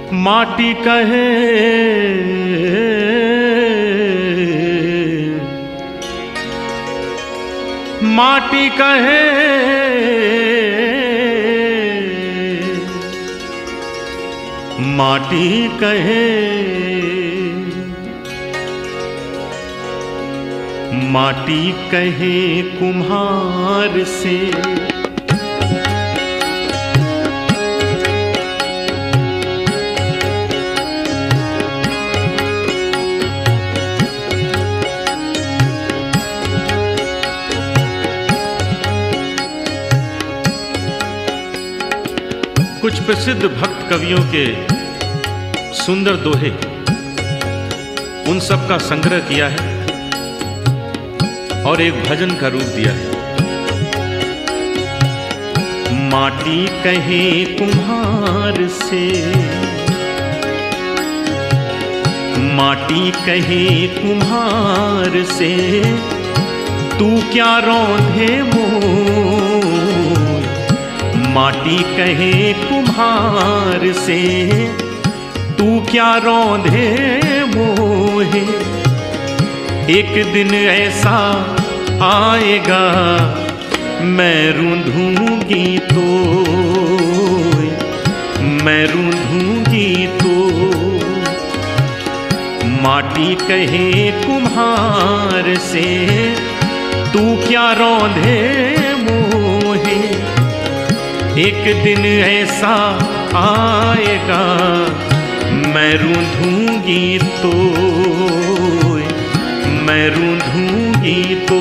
माटी कहे माटी कहे माटी कहे माटी कहे कुम्हार से कुछ प्रसिद्ध भक्त कवियों के सुंदर दोहे, उन सब का संग्रह किया है और एक भजन का रूप दिया है। माटी कहे कुम्हार से, माटी कहे कुम्हार से, तू क्या रौंदे मोर। माटी कहे कुम्हार से, तू क्या रौंदे मोहे। एक दिन ऐसा आएगा मैं रूंधूंगी तो, मैं रूंधूंगी तो। माटी कहे कुम्हार से, तू क्या रौंदे मोहे। एक दिन ऐसा आएगा मैं रूंधूंगी तो, मैं रूंधूंगी तो।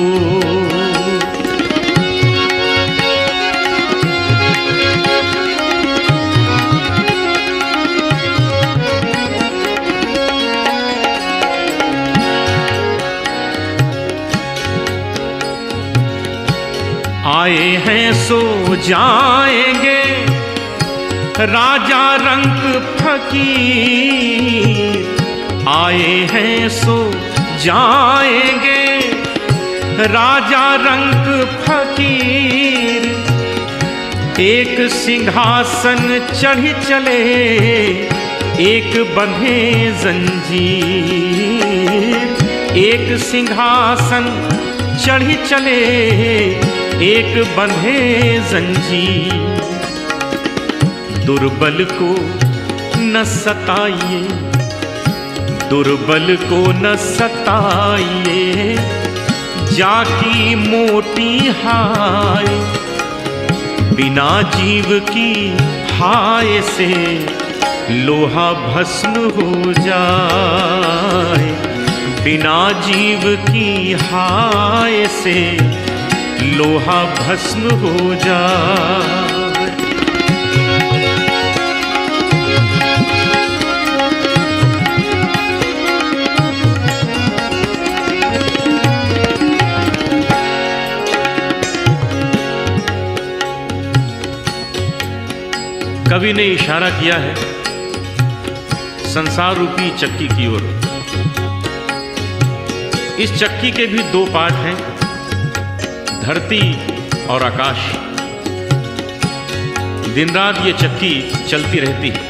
आए हैं सो जाएंगे राजा रंक फकीर। आए हैं सो जाएंगे राजा रंक फकीर। एक सिंहासन चढ़ चले एक बंधे जंजीर। एक सिंहासन चढ़ चले एक बंधे जंजीर। दुर्बल को न सताइए, दुर्बल को न सताइए, जाकी मोटी हाय। बिना जीव की हाय से लोहा भस्म हो जाए। बिना जीव की हाय से लोहा भस्म हो जाए। कवि ने इशारा किया है संसार रूपी चक्की की ओर। इस चक्की के भी दो पार्ट हैं, धरती और आकाश। दिन रात ये चक्की चलती रहती है।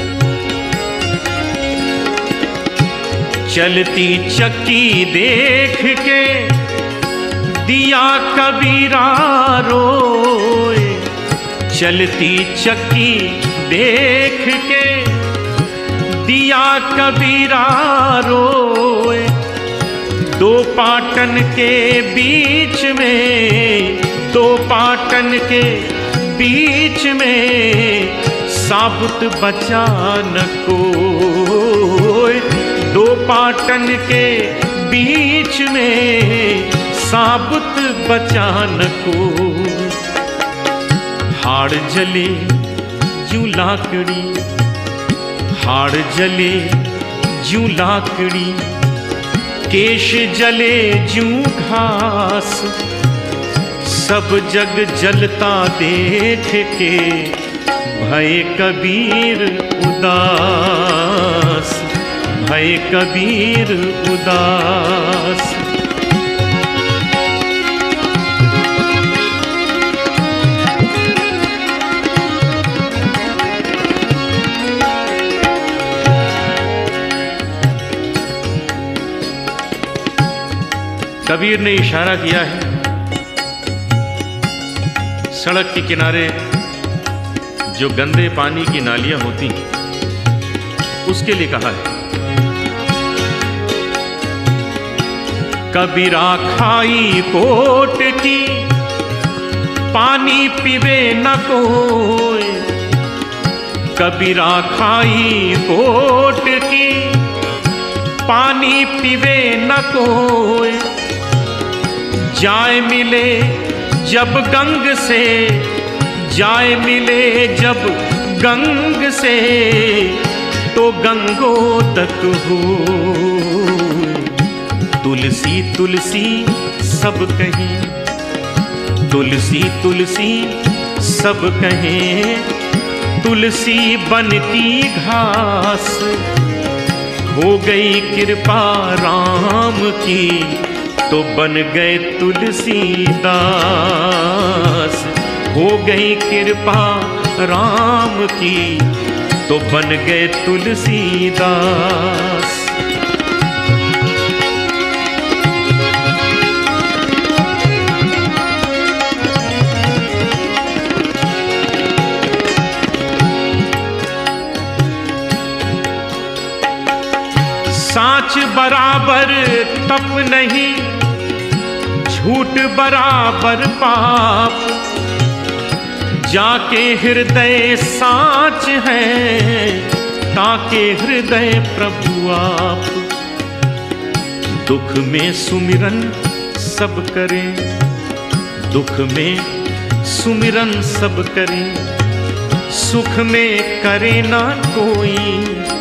चलती चक्की देख के दिया कबीरा रोए। चलती चक्की देख के दिया कबीरा रोए। दो पाटन के बीच में, दो पाटन के बीच में साबुत बचा न कोई। दो पाटन के बीच में साबुत बचा न कोई। हाड़ जले जूं लाकड़ी, हाड़ जले जूं लाकड़ी, केश जले जूं घास। सब जग जलता देख के भय कबीर उदास, भय कबीर उदास। कबीर ने इशारा किया है, सड़क के किनारे जो गंदे पानी की नालियां होती उसके लिए कहा है। कबीरा खाई कोट की पानी पीवे न कोई, कबीरा खाई कोट की पानी पीवे न कोई, जाए मिले जब गंग से, जाए मिले जब गंग से, तो गंगो तक हो। तुलसी तुलसी सब कहें, तुलसी तुलसी सब कहें, तुलसी बन की घास, हो गई कृपा राम की, तो बन गए तुलसीदास, हो गई कृपा राम की, तो बन गए तुलसीदास। साच बराबर तप नहीं, झूठ बराबर पाप, जाके हृदय साच है, ताके हृदय प्रभु आप। दुख में सुमिरन सब करें, दुख में सुमिरन सब करें, सुख में करे ना कोई,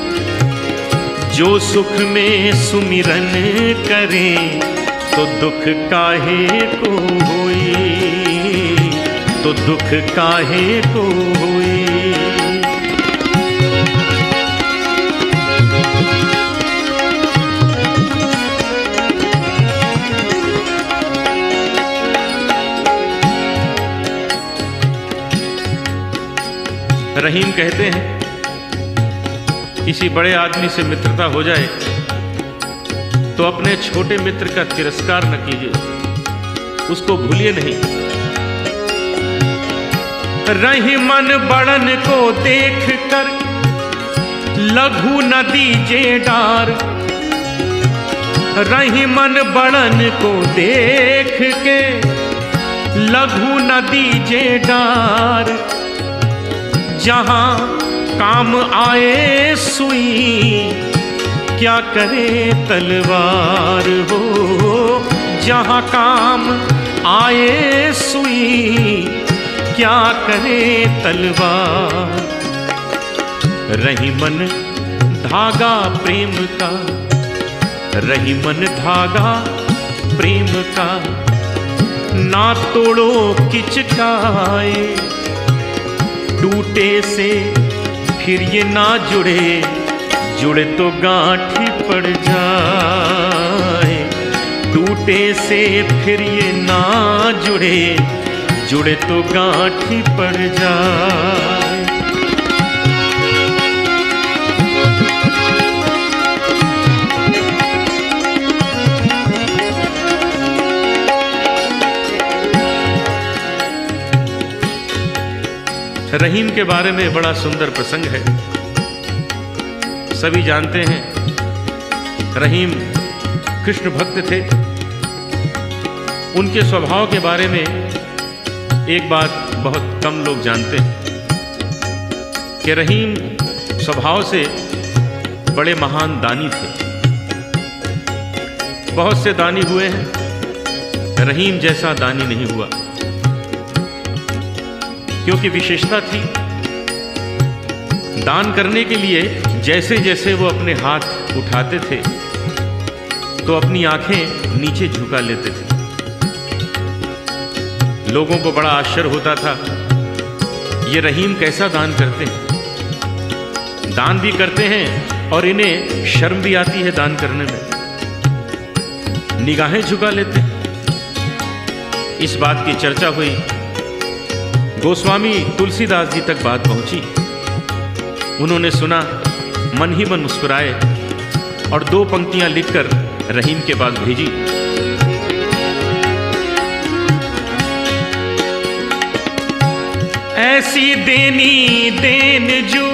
जो सुख में सुमिरन करे, तो दुख काहे को होई, तो दुख काहे को होई। रहीम कहते हैं, किसी बड़े आदमी से मित्रता हो जाए तो अपने छोटे मित्र का तिरस्कार न कीजिए, उसको भूलिए नहीं। रहीमन बड़न को देख कर लघु न दीजे डार, रहीमन बड़न को देख के लघु न दीजे डार, जहां काम आए सुई, क्या करे तलवार हो, जहां काम आए सुई, क्या करे तलवार। रहीमन धागा प्रेम का, रहीमन धागा प्रेम का, ना तोड़ो किचकाए, टूटे से फिर ये ना जुड़े, जुड़े तो गांठी पड़ जाए, टूटे से फिर ये ना जुड़े, जुड़े तो गांठी पड़ जाए। रहीम के बारे में बड़ा सुंदर प्रसंग है। सभी जानते हैं रहीम कृष्ण भक्त थे। उनके स्वभाव के बारे में एक बात बहुत कम लोग जानते हैं कि रहीम स्वभाव से बड़े महान दानी थे। बहुत से दानी हुए हैं, रहीम जैसा दानी नहीं हुआ, क्योंकि विशेषता थी दान करने के लिए जैसे जैसे वो अपने हाथ उठाते थे तो अपनी आंखें नीचे झुका लेते थे। लोगों को बड़ा आश्चर्य होता था, ये रहीम कैसा दान करते हैं। दान भी करते हैं और इन्हें शर्म भी आती है दान करने में, निगाहें झुका लेते हैं। इस बात की चर्चा हुई, गोस्वामी तुलसीदास जी तक बात पहुंची। उन्होंने सुना, मन ही मन मुस्कुराए और 2 पंक्तियां लिखकर रहीम के पास भेजी। ऐसी देनी देन जू,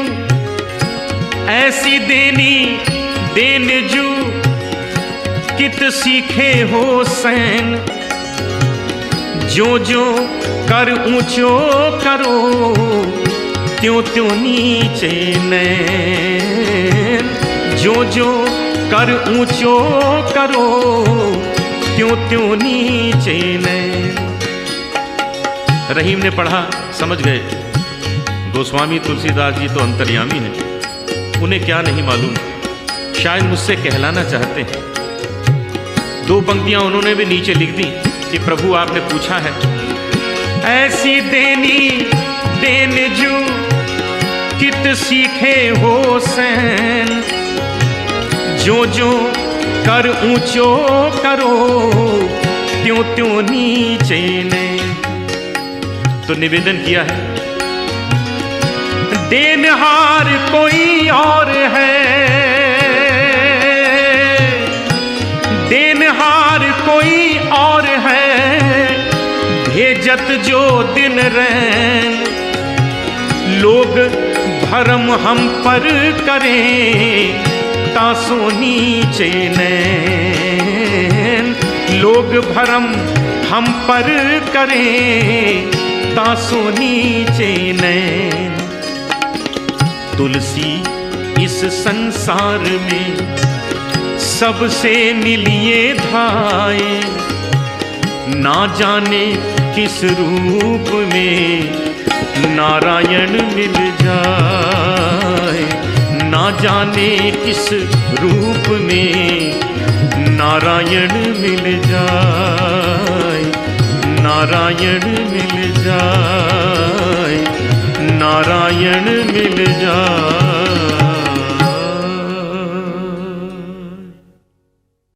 ऐसी देनी देन जू, कित सीखे हो सैन। जो जो कर ऊंचो करो, त्यों त्यों नीचे नैन। जो जो कर ऊंचो करो, त्यों त्यों नीचे नैन। रहीम ने पढ़ा, समझ गए गोस्वामी तुलसीदास जी तो अंतर्यामी हैं, उन्हें क्या नहीं मालूम, शायद मुझसे कहलाना चाहते हैं। 2 पंक्तियां उन्होंने भी नीचे लिख दी कि प्रभु आपने पूछा है। ऐसी देनी देन जू, कित सीखे हो सैन। जो जो कर ऊंचो करो, त्यों त्यों नीचे नैन। तो निवेदन किया है, देनहार कोई और है, देनहार कोई और है, भेजत जो दिन रैन। लोग भरम हम पर करें, तासो नीचे नैन। लोग भरम हम पर करें, तासो नीचे नैन। तुलसी इस संसार में सबसे मिलिए धाए, ना जाने किस रूप में नारायण मिल जाए। ना जाने किस रूप में नारायण मिल जाए, नारायण मिल जाए, नारायण मिल